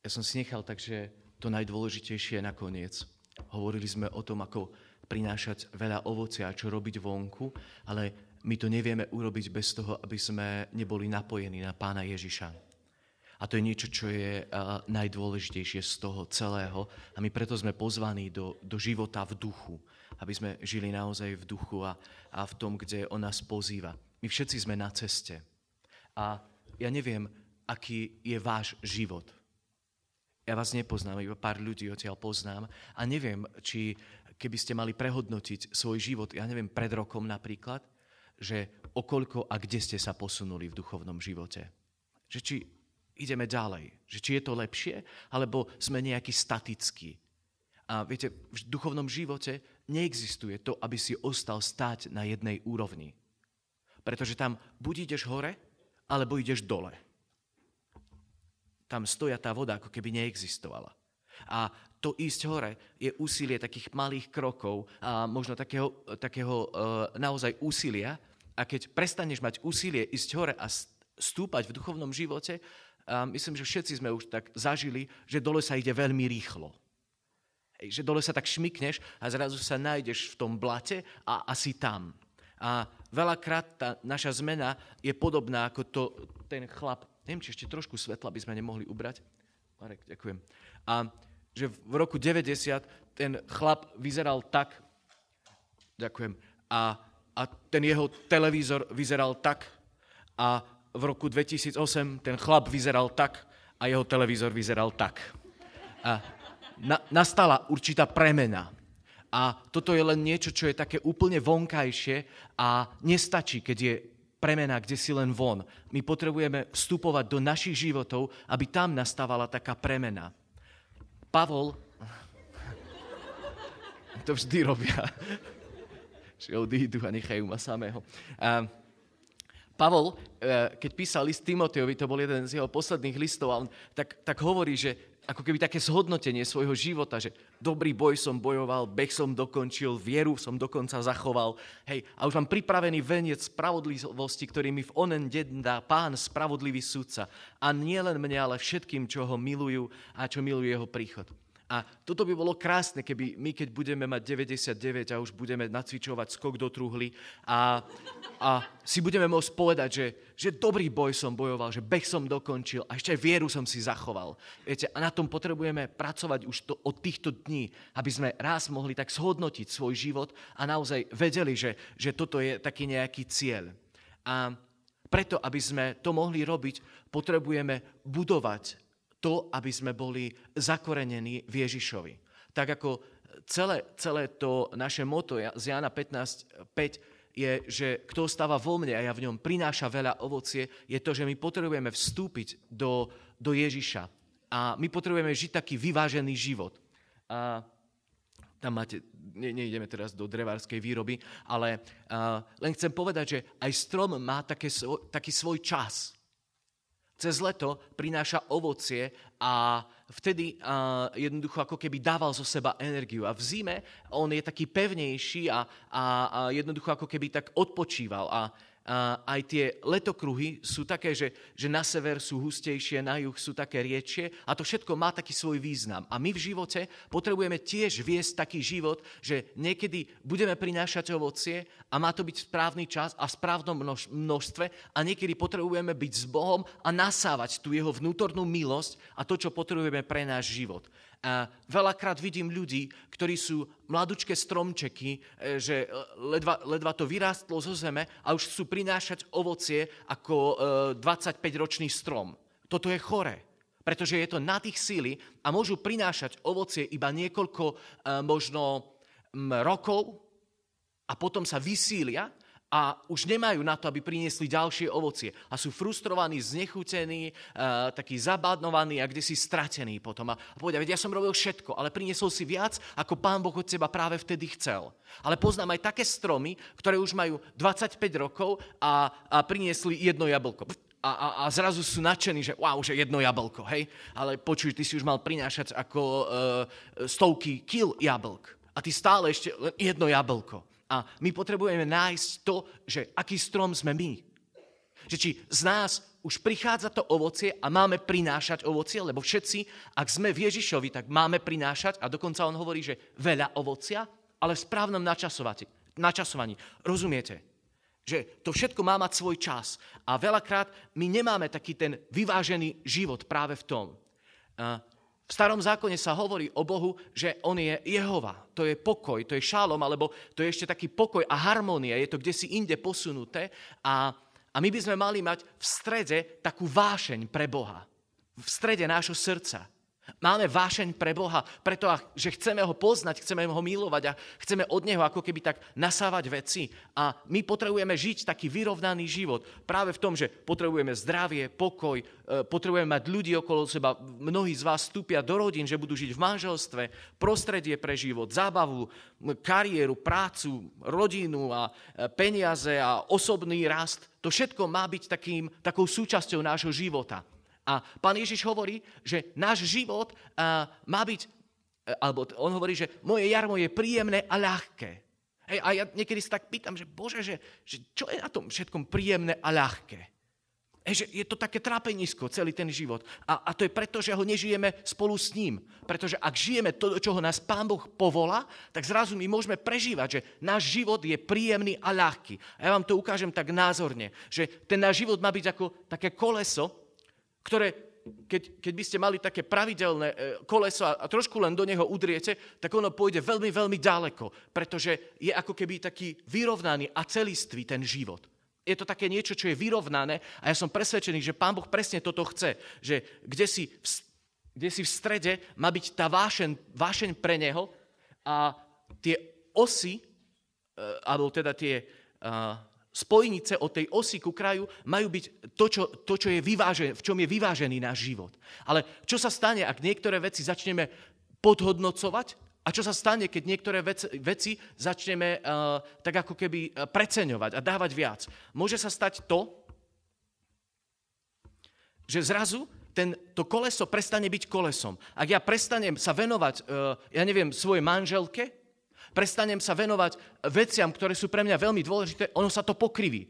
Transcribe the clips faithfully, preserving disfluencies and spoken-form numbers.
Ja som si nechal takže to najdôležitejšie nakoniec. Hovorili sme o tom, ako prinášať veľa ovocia a čo robiť vonku, ale my to nevieme urobiť bez toho, aby sme neboli napojení na Pána Ježiša. A to je niečo, čo je uh, najdôležitejšie z toho celého. A my preto sme pozvaní do, do života v duchu, aby sme žili naozaj v duchu a, a v tom, kde on nás pozýva. My všetci sme na ceste. A ja neviem, aký je váš život. Ja vás nepoznám, iba pár ľudí odtiaľ poznám. A neviem, či keby ste mali prehodnotiť svoj život, ja neviem, pred rokom napríklad, že okoľko a kde ste sa posunuli v duchovnom živote. Že či ideme ďalej, že či je to lepšie, alebo sme nejaký statickí. A viete, v duchovnom živote neexistuje to, aby si ostal stáť na jednej úrovni. Pretože tam buď ideš hore, alebo ideš dole. Tam stoja tá voda, ako keby neexistovala. A to ísť hore je úsilie takých malých krokov a možno takého, takého uh, naozaj úsilia. A keď prestaneš mať úsilie ísť hore a stúpať v duchovnom živote, uh, myslím, že všetci sme už tak zažili, že dole sa ide veľmi rýchlo. Hej, že dole sa tak šmykneš a zrazu sa nájdeš v tom blate a asi tam. A veľakrát tá naša zmena je podobná ako to, ten chlap. Neviem, či ešte trošku svetla by sme nemohli ubrať. Marek, ďakujem. A že v roku deväťdesiat ten chlap vyzeral tak, ďakujem, a, a ten jeho televízor vyzeral tak, a v roku dvetisícosem ten chlap vyzeral tak a jeho televízor vyzeral tak. A na, nastala určitá premena. A toto je len niečo, čo je také úplne vonkajšie a nestačí, keď je premena, kde si len von. My potrebujeme vstupovať do našich životov, aby tam nastávala taká premena. Pavol, to vždy robia, že odídu a nechajú ma samého. A Pavol, keď písal list Timotejovi, to bol jeden z jeho posledných listov, a on tak, tak hovorí, že ako keby také zhodnotenie svojho života, že dobrý boj som bojoval, beh som dokončil, vieru som dokonca zachoval. Hej, a už mám pripravený veniec spravodlivosti, ktorý mi v onen deň dá Pán, spravodlivý sudca. A nie len mne, ale všetkým, čo ho milujú a čo milujú jeho príchod. A toto by bolo krásne, keby my, keď budeme mať deväťdesiatdeväť a už budeme nacvičovať skok do truhly a, a si budeme môcť povedať, že, že dobrý boj som bojoval, že beh som dokončil a ešte aj vieru som si zachoval. Viete, a na tom potrebujeme pracovať už to, od týchto dní, aby sme raz mohli tak zhodnotiť svoj život a naozaj vedeli, že, že toto je taký nejaký cieľ. A preto, aby sme to mohli robiť, potrebujeme budovať to, aby sme boli zakorenení v Ježišovi. Tak ako celé, celé to naše motto z Jána pätnásť päť je, že kto ostáva vo mne a ja v ňom prináša veľa ovocie, je to, že my potrebujeme vstúpiť do, do Ježiša. A my potrebujeme žiť taký vyvážený život. A tam máte, ne, neideme teraz do drevárskej výroby, ale a, len chcem povedať, že aj strom má také, taký svoj čas. Cez leto prináša ovocie a vtedy uh, jednoducho ako keby dával zo seba energiu. A v zime on je taký pevnejší a, a, a jednoducho ako keby tak odpočíval. A Uh, aj tie letokruhy sú také, že, že na sever sú hustejšie, na juh sú také riedšie a to všetko má taký svoj význam. A my v živote potrebujeme tiež viesť taký život, že niekedy budeme prinášať ovocie a má to byť správny čas a v správnom množ, množstve a niekedy potrebujeme byť s Bohom a nasávať tú jeho vnútornú milosť a to, čo potrebujeme pre náš život. A veľakrát vidím ľudí, ktorí sú mladučké stromčeky, že ledva, ledva to vyrástlo zo zeme a už chcú prinášať ovocie ako dvadsaťpäťročný strom. Toto je choré, pretože je to na tých síly a môžu prinášať ovocie iba niekoľko možno rokov a potom sa vysília a už nemajú na to, aby priniesli ďalšie ovocie. A sú frustrovaní, znechutení, uh, takí zabádnovaní a kdesi stratení potom. A povedia, veď ja som robil všetko, ale priniesol si viac, ako Pán Boh od teba práve vtedy chcel. Ale poznám aj také stromy, ktoré už majú dvadsaťpäť rokov a, a priniesli jedno jablko. A, a, a zrazu sú nadšení, že wow, že jedno jablko, hej? Ale počuj, ty si už mal prinášať ako uh, stovky kil jablk. A ty stále ešte len jedno jablko. A my potrebujeme nájsť to, že aký strom sme my. Že či z nás už prichádza to ovocie a máme prinášať ovocie, lebo všetci, ak sme v Ježišovi, tak máme prinášať a dokonca on hovorí, že veľa ovocia, ale v správnom načasovaní. Rozumiete? Že to všetko má mať svoj čas. A veľakrát my nemáme taký ten vyvážený život práve v tom. V starom zákone sa hovorí o Bohu, že on je Jehova. To je pokoj, to je šálom, alebo to je ešte taký pokoj a harmónia. Je to kdesi inde posunuté. A, a my by sme mali mať v strede takú vášeň pre Boha. V strede nášho srdca. Máme vášeň pre Boha, preto, že chceme ho poznať, chceme ho milovať a chceme od neho ako keby tak nasávať veci. A my potrebujeme žiť taký vyrovnaný život práve v tom, že potrebujeme zdravie, pokoj, potrebujeme mať ľudí okolo seba. Mnohí z vás vstúpia do rodín, že budú žiť v manželstve, prostredie pre život, zábavu, kariéru, prácu, rodinu a peniaze a osobný rast. To všetko má byť takým, takou súčasťou nášho života. A pán Ježiš hovorí, že náš život uh, má byť, uh, alebo on hovorí, že moje jarmo je príjemné a ľahké. Hej, a ja niekedy sa tak pýtam, že Bože, že, že čo je na tom všetkom príjemné a ľahké? Hej, že je to také trápenisko celý ten život. A, a to je preto, že ho nežijeme spolu s ním. Pretože ak žijeme to, do čoho nás Pán Boh povolá, tak zrazu my môžeme prežívať, že náš život je príjemný a ľahký. A ja vám to ukážem tak názorne, že ten náš život má byť ako také koleso, ktoré, keď, keď by ste mali také pravidelné koleso a, a trošku len do neho udriete, tak ono pôjde veľmi, veľmi ďaleko, pretože je ako keby taký vyrovnaný a celistvý ten život. Je to také niečo, čo je vyrovnané a ja som presvedčený, že Pán Boh presne toto chce, že kde si v, kde si v strede má byť tá vášeň, vášeň pre neho a tie osy, alebo teda tie spojnice od tej osy ku kraju majú byť to, čo, to, čo je vyvážené, v čom je vyvážený náš život. Ale čo sa stane, ak niektoré veci začneme podhodnocovať a čo sa stane, keď niektoré veci, veci začneme uh, tak ako keby preceňovať a dávať viac? Môže sa stať to, že zrazu ten, to koleso prestane byť kolesom. Ak ja prestanem sa venovať, uh, ja neviem, svojej manželke, prestanem sa venovať veciam, ktoré sú pre mňa veľmi dôležité, ono sa to pokriví.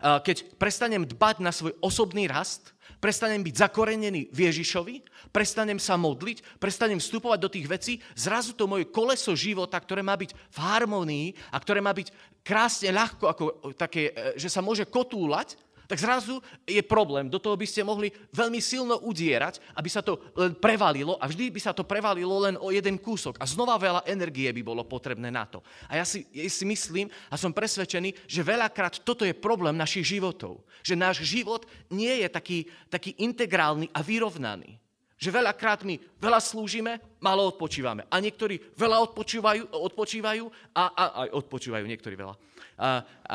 Keď prestanem dbať na svoj osobný rast, prestanem byť zakorenený v Ježišovi, prestanem sa modliť, prestanem vstupovať do tých vecí, zrazu to moje koleso života, ktoré má byť v harmonii a ktoré má byť krásne ľahko, ako také, že sa môže kotúľať, tak zrazu je problém. Do toho by ste mohli veľmi silno udierať, aby sa to len prevalilo a vždy by sa to prevalilo len o jeden kúsok. A znova veľa energie by bolo potrebné na to. A ja si, ja si myslím a som presvedčený, že veľakrát toto je problém našich životov. Že náš život nie je taký, taký integrálny a vyrovnaný. Že veľakrát my veľa slúžime, málo odpočívame. A niektorí veľa odpočívajú, odpočívajú a, a aj odpočívajú niektorí veľa. A, a,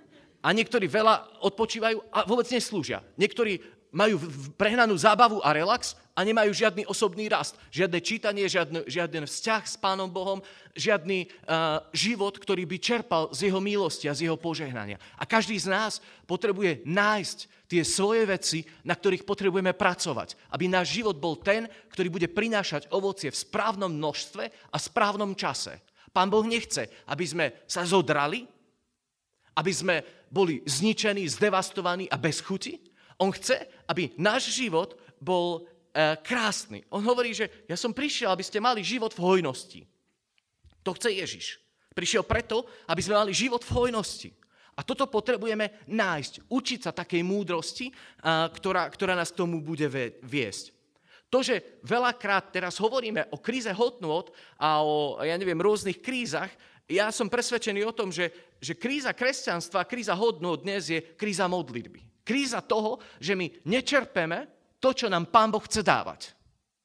A niektorí veľa odpočívajú a vôbec neslúžia. Niektorí majú prehnanú zábavu a relax a nemajú žiadny osobný rast. Žiadne čítanie, žiadny, žiaden vzťah s Pánom Bohom, žiadny uh, život, ktorý by čerpal z jeho milosti a z jeho požehnania. A každý z nás potrebuje nájsť tie svoje veci, na ktorých potrebujeme pracovať. Aby náš život bol ten, ktorý bude prinášať ovocie v správnom množstve a správnom čase. Pán Boh nechce, aby sme sa zodrali, aby sme boli zničení, zdevastovaní a bez chuti. On chce, aby náš život bol e, krásny. On hovorí, že ja som prišiel, aby ste mali život v hojnosti. To chce Ježiš. Prišiel preto, aby sme mali život v hojnosti. A toto potrebujeme nájsť, učiť sa takej múdrosti, a, ktorá, ktorá nás k tomu bude viesť. To, že veľakrát teraz hovoríme o kríze hodnôt a o, ja neviem, rôznych krízach, ja som presvedčený o tom, že, že kríza kresťanstva, kríza hodnôt dnes je kríza modlitby. Kríza toho, že my nečerpeme to, čo nám Pán Boh chce dávať.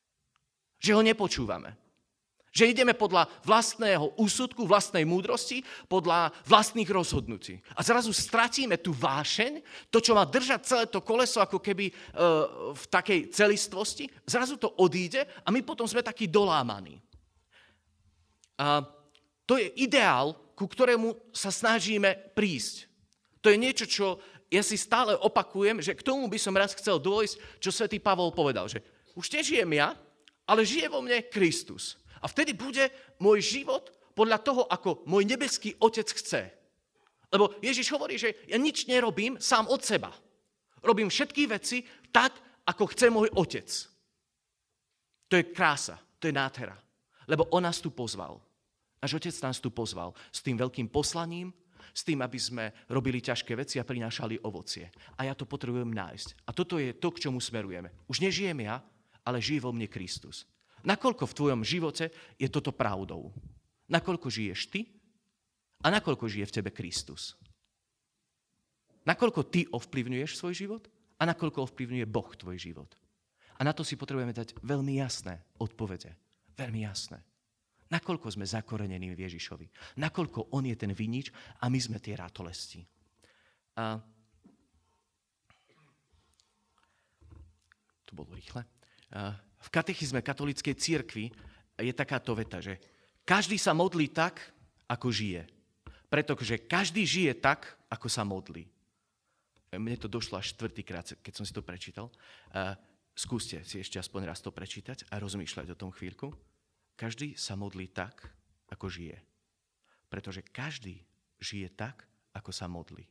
Že ho nepočúvame. Že ideme podľa vlastného úsudku, vlastnej múdrosti, podľa vlastných rozhodnutí. A zrazu stratíme tú vášeň, to, čo má držať celé to koleso ako keby e, v takej celistvosti, zrazu to odíde a my potom sme takí dolámaní. A to je ideál, ku ktorému sa snažíme prísť. To je niečo, čo ja si stále opakujem, že k tomu by som raz chcel dôjsť, čo svätý Pavol povedal, že už nežijem ja, ale žije vo mne Kristus. A vtedy bude môj život podľa toho, ako môj nebeský Otec chce. Lebo Ježiš hovorí, že ja nič nerobím sám od seba. Robím všetky veci tak, ako chce môj otec. To je krása, to je nádhera. Lebo on nás tu pozval. Náš otec nás tu pozval s tým veľkým poslaním, s tým, aby sme robili ťažké veci a prinášali ovocie. A ja to potrebujem nájsť. A toto je to, k čomu smerujeme. Už nežijem ja, ale žije vo mne Kristus. Nakoľko v tvojom živote je toto pravdou? Nakoľko žiješ ty a nakoľko žije v tebe Kristus? Nakoľko ty ovplyvňuješ svoj život a nakoľko ovplyvňuje Boh tvoj život? A na to si potrebujeme dať veľmi jasné odpovede. Veľmi jasné. Nakoľko sme zakorenení v Ježišovi. Nakoľko on je ten vinič a my sme tie ratolesti. A to bolo rýchle. A v katechizme katolíckej cirkvi je takáto veta, že každý sa modlí tak, ako žije. Pretože každý žije tak, ako sa modlí. Mne to došlo až štvrtýkrát, keď som si to prečítal. A skúste si ešte aspoň raz to prečítať a rozmýšľať o tom chvíľku. Každý sa modlí tak, ako žije. Pretože každý žije tak, ako sa modlí.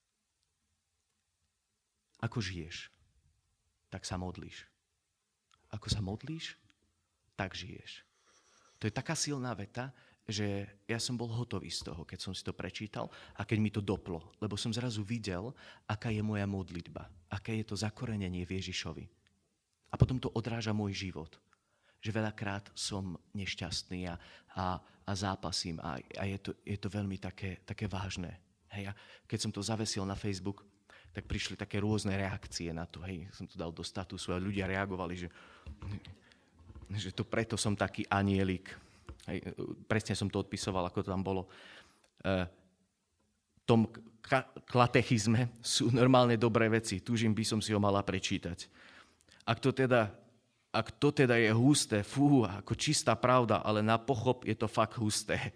Ako žiješ, tak sa modlíš. Ako sa modlíš, tak žiješ. To je taká silná veta, že ja som bol hotový z toho, keď som si to prečítal a keď mi to doplo. Lebo som zrazu videl, aká je moja modlitba. Aké je to zakorenenie v Ježišovi. A potom to odráža môj život. Že veľakrát som nešťastný a, a, a zápasím a, a je, to, je to veľmi také, také vážne. Hej, a keď som to zavesil na Facebook, tak prišli také rôzne reakcie na to. Hej, som to dal do statusu a ľudia reagovali, že, že to preto som taký anielik. Hej, presne som to odpisoval, ako to tam bolo. E, v tom katechizme sú normálne dobré veci. Túžim by som si ho mala prečítať. Ak to teda, ak to teda je husté, fú, ako čistá pravda, ale na pochop je to fakt husté.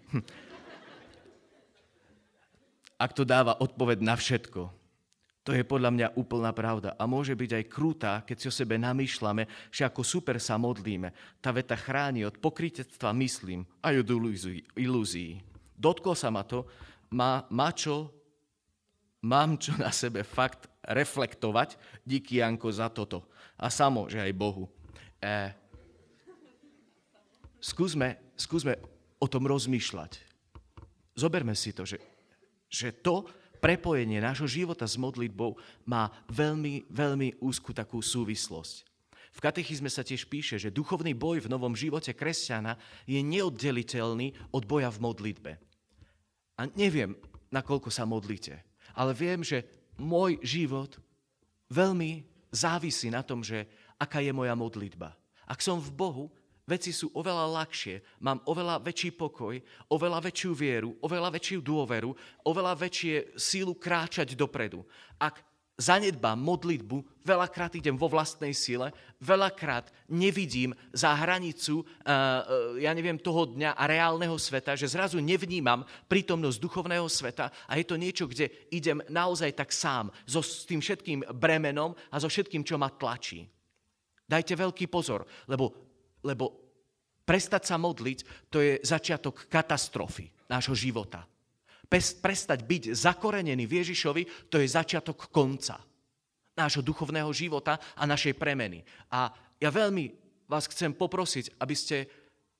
Ak to dáva odpoveď na všetko, to je podľa mňa úplná pravda. A môže byť aj krutá, keď si o sebe namýšľame, že ako super sa modlíme. Tá veta chráni od pokrytectva, myslím, aj od ilúzií. Dotklo sa ma to, má, má čo, mám čo na sebe fakt reflektovať. Díky, Janko, za toto. A samo, že aj Bohu. E, skúsme, skúsme o tom rozmýšľať. Zoberme si to, že, že to, prepojenie nášho života s modlitbou má veľmi, veľmi úzkú takú súvislosť. V katechizme sa tiež píše, že duchovný boj v novom živote kresťana je neoddeliteľný od boja v modlitbe. A neviem, nakoľko sa modlíte, ale viem, že môj život veľmi závisí na tom, že aká je moja modlitba. Ak som v Bohu, veci sú oveľa ľahšie, mám oveľa väčší pokoj, oveľa väčšiu vieru, oveľa väčšiu dôveru, oveľa väčšie sílu kráčať dopredu. Ak zanedbám modlitbu, veľakrát idem vo vlastnej sile, veľakrát nevidím za hranicu, ja neviem, toho dňa a reálneho sveta, že zrazu nevnímam prítomnosť duchovného sveta a je to niečo, kde idem naozaj tak sám, so s tým všetkým bremenom a so všetkým, čo ma tlačí. Dajte veľký pozor, lebo Lebo prestať sa modliť, to je začiatok katastrofy nášho života. Prestať byť zakorenený v Ježišovi, to je začiatok konca nášho duchovného života a našej premeny. A ja veľmi vás chcem poprosiť, aby ste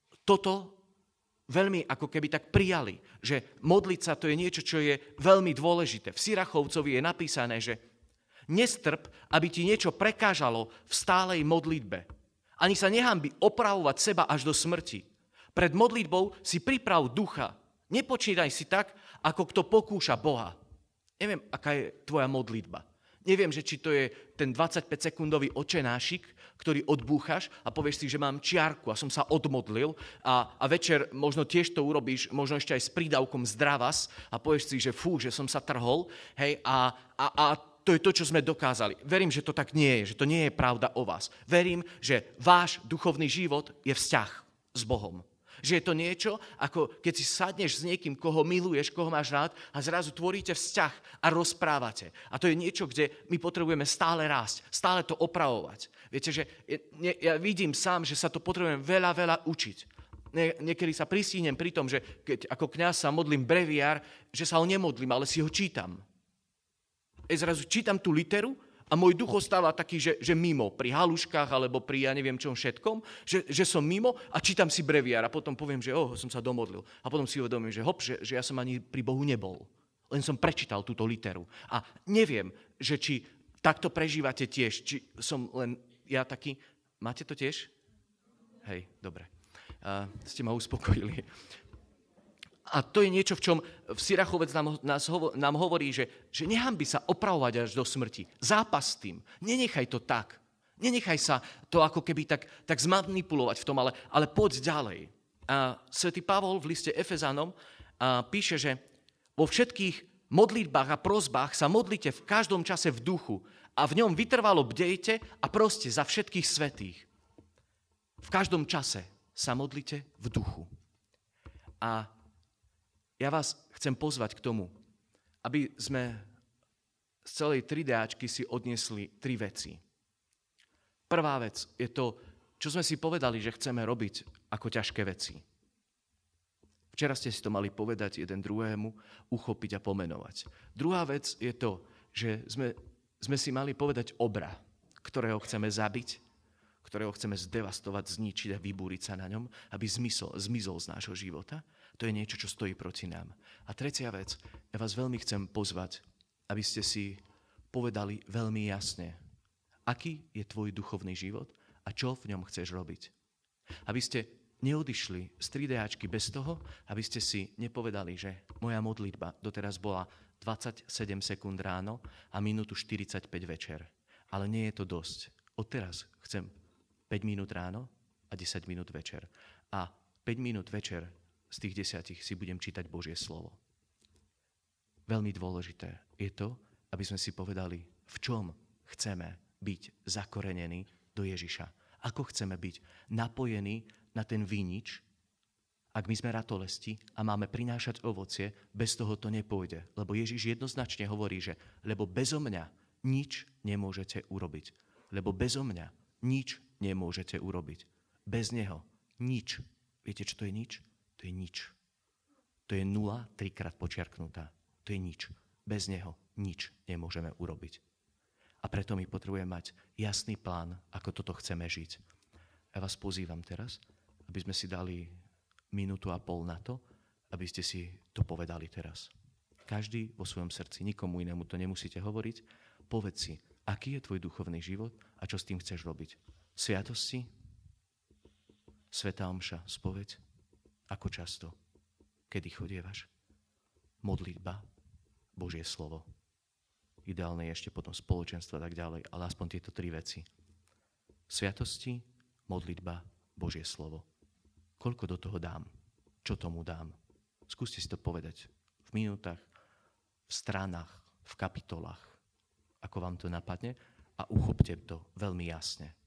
toto veľmi ako keby tak prijali, že modliť sa to je niečo, čo je veľmi dôležité. V Sirachovcovi je napísané, že nestrp, aby ti niečo prekážalo v stálej modlitbe. Ani sa nehanbi opravovať seba až do smrti. Pred modlitbou si priprav ducha. Nepočínaj si tak, ako kto pokúša Boha. Neviem, aká je tvoja modlitba. Neviem, že či to je ten dvadsaťpäťsekundový očenášik, ktorý odbúchaš a povieš si, že mám čiarku a som sa odmodlil a, a večer možno tiež to urobíš, možno ešte aj s prídavkom zdravas a povieš si, že fú, že som sa trhol, hej, a, a, a to je to, čo sme dokázali. Verím, že to tak nie je, že to nie je pravda o vás. Verím, že váš duchovný život je vzťah s Bohom. Že je to niečo, ako keď si sadneš s niekým, koho miluješ, koho máš rád a zrazu tvoríte vzťah a rozprávate. A to je niečo, kde my potrebujeme stále rásť, stále to opravovať. Viete, že ja vidím sám, že sa to potrebujem veľa, veľa učiť. Niekedy sa pristínem pri tom, že keď ako kňaz sa modlím breviár, že sa ho nemodlím, ale si ho čítam. Ja zrazu čítam tú literu a môj duch ostáva taký, že, že mimo, pri haluškách alebo pri ja neviem čom všetkom, že, že som mimo a čítam si breviár a potom poviem, že oh, som sa domodlil. A potom si uvedomím, že hop, že, že ja som ani pri Bohu nebol. Len som prečítal túto literu. A neviem, že či takto prežívate tiež, či som len ja taký. Máte to tiež? Hej, dobre. Uh, ste ma uspokojili. A to je niečo, v čom v Sirachovec nám, nás hovo, nám hovorí, že, že nehanbi sa opravovať až do smrti. Zápas s tým. Nenechaj to tak. Nenechaj sa to ako keby tak, tak zmanipulovať v tom, ale, ale poď ďalej. A svätý Pavol v liste Efezanom a píše, že vo všetkých modlitbách a prosbách sa modlite v každom čase v duchu a v ňom vytrvalo bdejte a proste za všetkých svätých. V každom čase sa modlite v duchu. A ja vás chcem pozvať k tomu, aby sme z celej tri déčky si odniesli tri veci. Prvá vec je to, čo sme si povedali, že chceme robiť ako ťažké veci. Včera ste si to mali povedať jeden druhému, uchopiť a pomenovať. Druhá vec je to, že sme, sme si mali povedať obra, ktorého chceme zabiť, ktorého chceme zdevastovať, zničiť a vybúriť sa na ňom, aby zmizol, zmizol z nášho života. To je niečo, čo stojí proti nám. A tretia vec, ja vás veľmi chcem pozvať, aby ste si povedali veľmi jasne, aký je tvoj duchovný život a čo v ňom chceš robiť. Aby ste neodišli z tri déčky bez toho, aby ste si nepovedali, že moja modlitba doteraz bola dvadsaťsedem sekúnd ráno a minútu štyridsaťpäť večer. Ale nie je to dosť. Odteraz chcem päť minút ráno a desať minút večer. A päť minút večer z tých desiatich si budem čítať Božie slovo. Veľmi dôležité je to, aby sme si povedali, v čom chceme byť zakorenení do Ježiša. Ako chceme byť napojení na ten vinič, ak my sme ratolesti a máme prinášať ovocie, bez toho to nepôjde. Lebo Ježiš jednoznačne hovorí, že lebo bezo mňa nič nemôžete urobiť. Lebo bezo mňa nič nemôžete urobiť. Bez neho nič. Viete, čo to je nič? To je nič. To je nula, trikrát počiarknutá. To je nič. Bez neho nič nemôžeme urobiť. A preto my potrebujeme mať jasný plán, ako toto chceme žiť. Ja vás pozývam teraz, aby sme si dali minútu a pol na to, aby ste si to povedali teraz. Každý vo svojom srdci, nikomu inému to nemusíte hovoriť. Povedz si, aký je tvoj duchovný život a čo s tým chceš robiť. Sviatosti, svätá omša, spoveď. Ako často? Kedy chodievaš? Modlitba, Božie slovo. Ideálne je ešte potom spoločenstvo a tak ďalej, ale aspoň tieto tri veci. Sviatosti, modlitba, Božie slovo. Koľko do toho dám? Čo tomu dám? Skúste si to povedať v minútach, v stranách, v kapitolách, ako vám to napadne a uchopte to veľmi jasne.